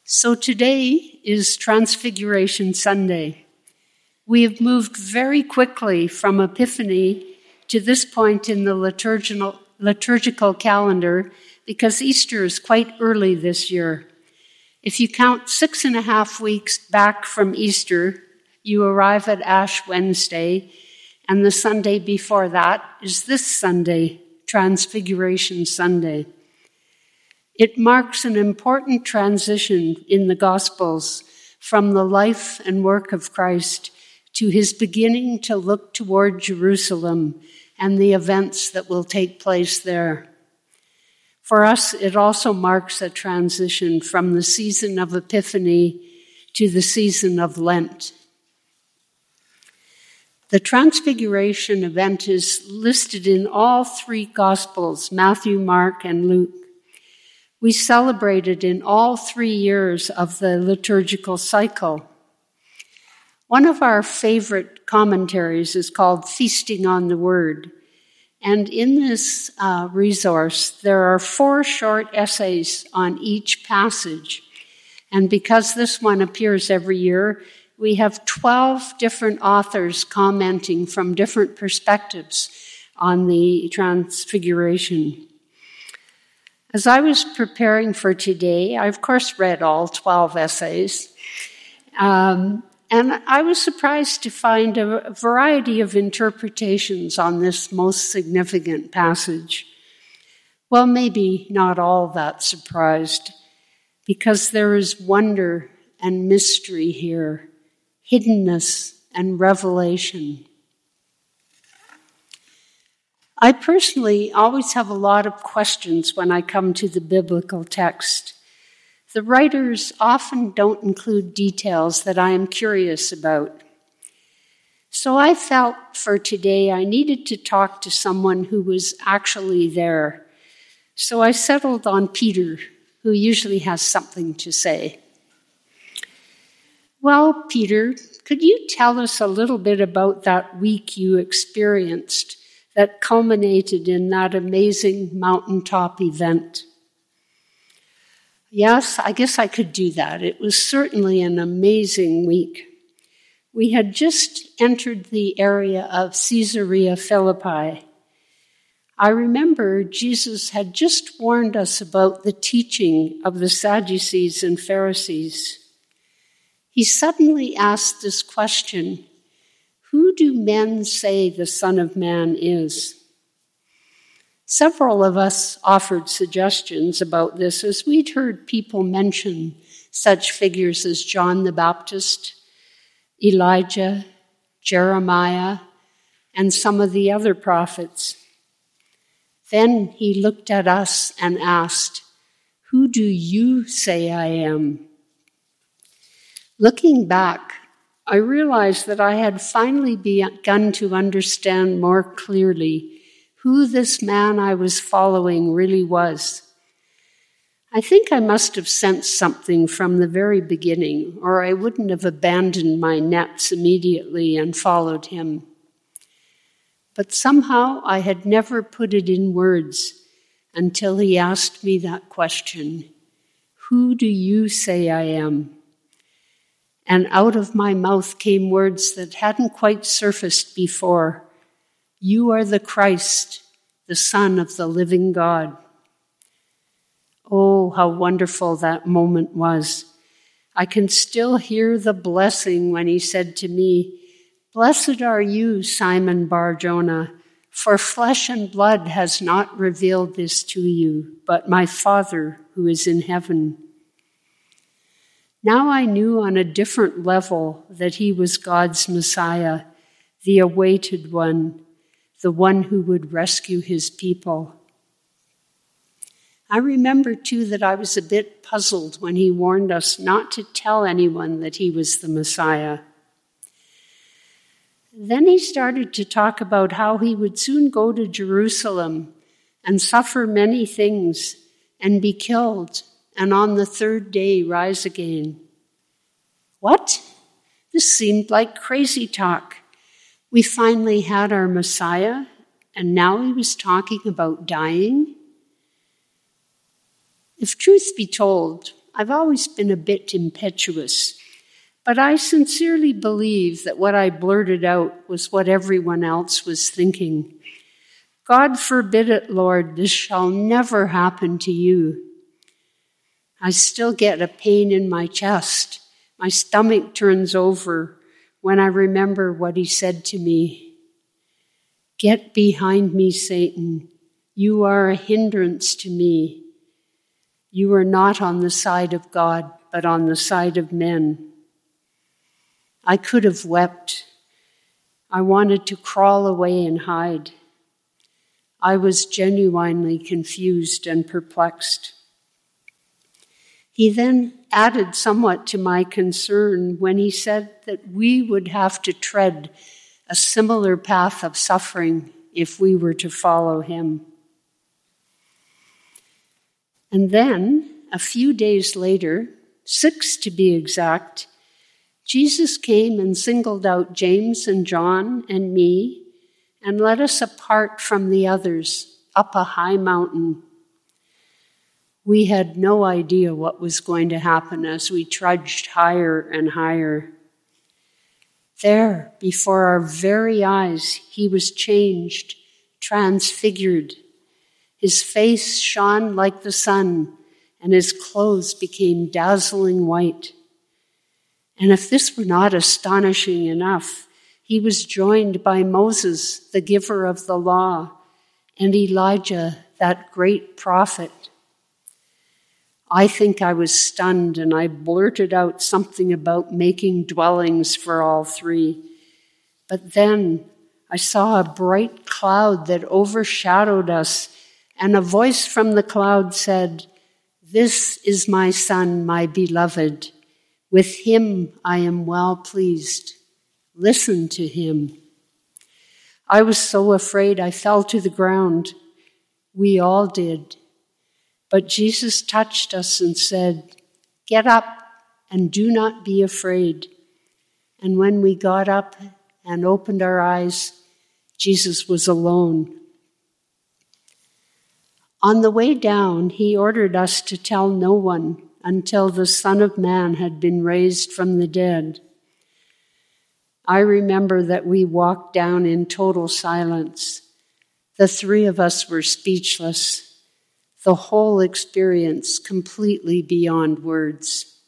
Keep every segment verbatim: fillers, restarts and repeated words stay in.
So today is Transfiguration Sunday. We have moved very quickly from Epiphany to this point in the liturgical, liturgical calendar because Easter is quite early this year. If you count six and a half weeks back from Easter, you arrive at Ash Wednesday, and the Sunday before that is this Sunday, Transfiguration Sunday. It marks an important transition in the Gospels from the life and work of Christ to his beginning to look toward Jerusalem and the events that will take place there. For us, it also marks a transition from the season of Epiphany to the season of Lent. The Transfiguration event is listed in all three Gospels, Matthew, Mark, and Luke. We celebrate it in all three years of the liturgical cycle. One of our favorite commentaries is called Feasting on the Word. And in this uh, resource, there are four short essays on each passage. And because this one appears every year, we have twelve different authors commenting from different perspectives on the Transfiguration. As I was preparing for today, I of course read all twelve essays, um, and I was surprised to find a variety of interpretations on this most significant passage. Well, maybe not all that surprised, because there is wonder and mystery here, hiddenness and revelation. I personally always have a lot of questions when I come to the biblical text. The writers often don't include details that I am curious about. So I felt for today I needed to talk to someone who was actually there. So I settled on Peter, who usually has something to say. Well, Peter, could you tell us a little bit about that week you experienced that culminated in that amazing mountaintop event? Yes, I guess I could do that. It was certainly an amazing week. We had just entered the area of Caesarea Philippi. I remember Jesus had just warned us about the teaching of the Sadducees and Pharisees. He suddenly asked this question: who do men say the Son of Man is? Several of us offered suggestions about this as we'd heard people mention such figures as John the Baptist, Elijah, Jeremiah, and some of the other prophets. Then he looked at us and asked, "Who do you say I am?" Looking back, I realized that I had finally begun to understand more clearly who this man I was following really was. I think I must have sensed something from the very beginning, or I wouldn't have abandoned my nets immediately and followed him. But somehow I had never put it in words until he asked me that question: who do you say I am? And out of my mouth came words that hadn't quite surfaced before. You are the Christ, the Son of the living God. Oh, how wonderful that moment was. I can still hear the blessing when he said to me, "Blessed are you, Simon Bar-Jonah, for flesh and blood has not revealed this to you, but my Father who is in heaven." Now I knew on a different level that he was God's Messiah, the awaited one, the one who would rescue his people. I remember, too, that I was a bit puzzled when he warned us not to tell anyone that he was the Messiah. Then he started to talk about how he would soon go to Jerusalem and suffer many things and be killed, and on the third day rise again. What? This seemed like crazy talk. We finally had our Messiah, and now he was talking about dying? If truth be told, I've always been a bit impetuous, but I sincerely believe that what I blurted out was what everyone else was thinking. God forbid it, Lord, this shall never happen to you. I still get a pain in my chest. My stomach turns over when I remember what he said to me. Get behind me, Satan. You are a hindrance to me. You are not on the side of God, but on the side of men. I could have wept. I wanted to crawl away and hide. I was genuinely confused and perplexed. He then added somewhat to my concern when he said that we would have to tread a similar path of suffering if we were to follow him. And then, a few days later, six to be exact, Jesus came and singled out James and John and me and led us apart from the others up a high mountain. We had no idea what was going to happen as we trudged higher and higher. There, before our very eyes, he was changed, transfigured. His face shone like the sun, and his clothes became dazzling white. And if this were not astonishing enough, he was joined by Moses, the giver of the law, and Elijah, that great prophet. I think I was stunned, and I blurted out something about making dwellings for all three. But then I saw a bright cloud that overshadowed us, and a voice from the cloud said, "This is my Son, my beloved. With him I am well pleased. Listen to him." I was so afraid I fell to the ground. We all did. But Jesus touched us and said, "Get up and do not be afraid." And when we got up and opened our eyes, Jesus was alone. On the way down, he ordered us to tell no one until the Son of Man had been raised from the dead. I remember that we walked down in total silence. The three of us were speechless. The whole experience completely beyond words.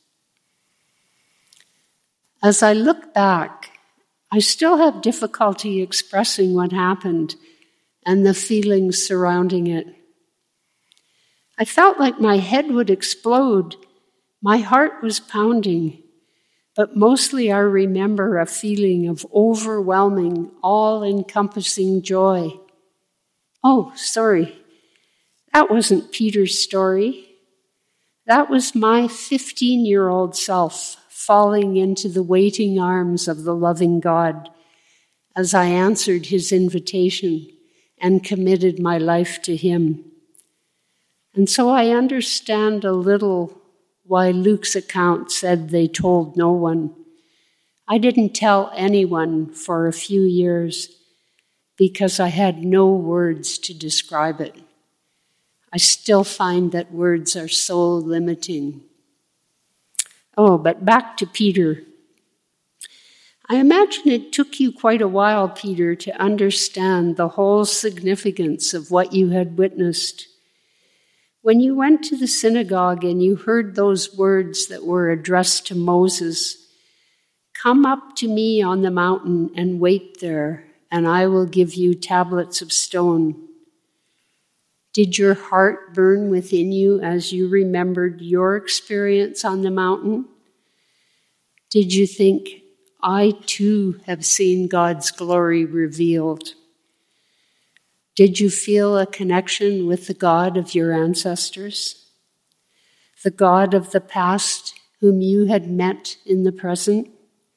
As I look back, I still have difficulty expressing what happened and the feelings surrounding it. I felt like my head would explode. My heart was pounding, but mostly I remember a feeling of overwhelming, all-encompassing joy. Oh, sorry. That wasn't Peter's story. That was my fifteen-year-old self falling into the waiting arms of the loving God as I answered his invitation and committed my life to him. And so I understand a little why Luke's account said they told no one. I didn't tell anyone for a few years because I had no words to describe it. I still find that words are so limiting. Oh, but back to Peter. I imagine it took you quite a while, Peter, to understand the whole significance of what you had witnessed. When you went to the synagogue and you heard those words that were addressed to Moses, "Come up to me on the mountain and wait there, and I will give you tablets of stone." Did your heart burn within you as you remembered your experience on the mountain? Did you think, "I too have seen God's glory revealed"? Did you feel a connection with the God of your ancestors? The God of the past whom you had met in the present?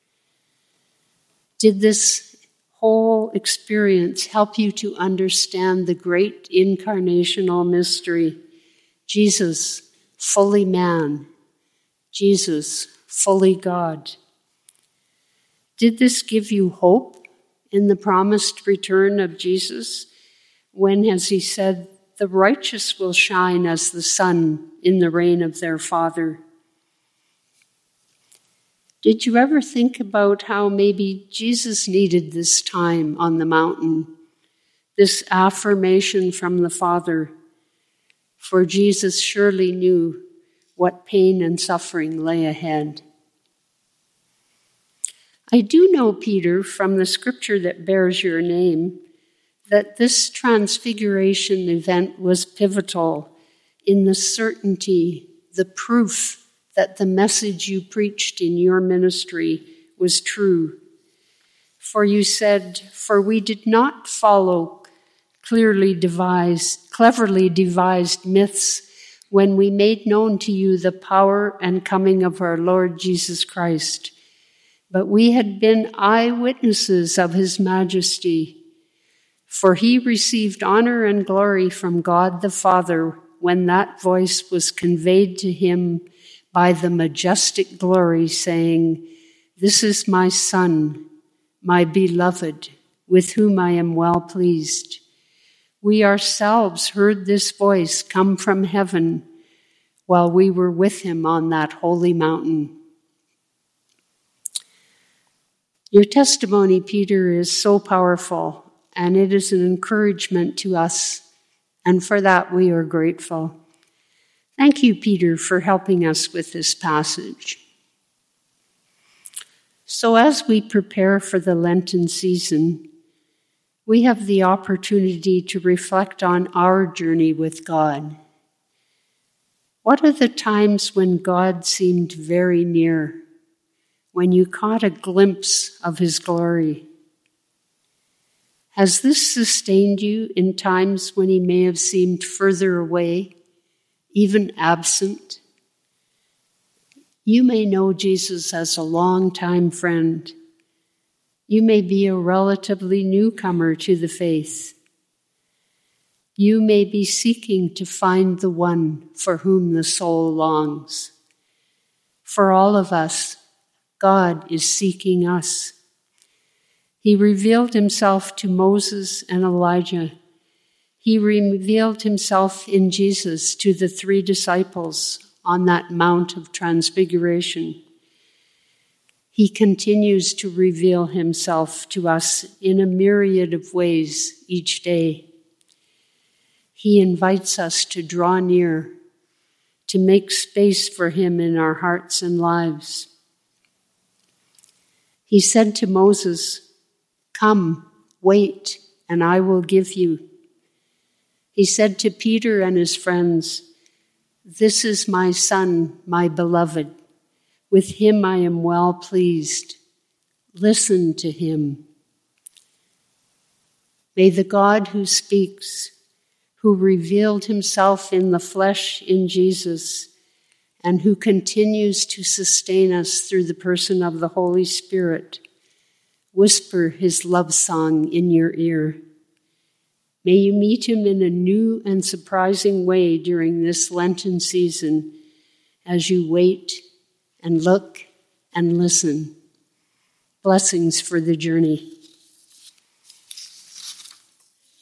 Did this whole experience help you to understand the great incarnational mystery? Jesus, fully man. Jesus, fully God. Did this give you hope in the promised return of Jesus? When, as he said, the righteous will shine as the sun in the reign of their Father. Did you ever think about how maybe Jesus needed this time on the mountain, this affirmation from the Father? For Jesus surely knew what pain and suffering lay ahead. I do know, Peter, from the scripture that bears your name, that this transfiguration event was pivotal in the certainty, the proof that the message you preached in your ministry was true. For you said, "For we did not follow clearly devised, cleverly devised myths when we made known to you the power and coming of our Lord Jesus Christ, but we had been eyewitnesses of his majesty. For he received honor and glory from God the Father when that voice was conveyed to him by the majestic glory, saying, 'This is my Son, my beloved, with whom I am well pleased.' We ourselves heard this voice come from heaven while we were with him on that holy mountain." Your testimony, Peter, is so powerful, and it is an encouragement to us, and for that we are grateful. Thank you, Peter, for helping us with this passage. So as we prepare for the Lenten season, we have the opportunity to reflect on our journey with God. What are the times when God seemed very near, when you caught a glimpse of his glory? Has this sustained you in times when he may have seemed further away, even absent? You may know Jesus as a long-time friend. You may be a relatively newcomer to the faith. You may be seeking to find the one for whom the soul longs. For all of us, God is seeking us. He revealed himself to Moses and Elijah. He revealed himself in Jesus to the three disciples on that Mount of Transfiguration. He continues to reveal himself to us in a myriad of ways each day. He invites us to draw near, to make space for him in our hearts and lives. He said to Moses, "Come, wait, and I will give you." He said to Peter and his friends, "This is my Son, my beloved. With him I am well pleased. Listen to him." May the God who speaks, who revealed himself in the flesh in Jesus, and who continues to sustain us through the person of the Holy Spirit, whisper his love song in your ear. May you meet him in a new and surprising way during this Lenten season as you wait and look and listen. Blessings for the journey.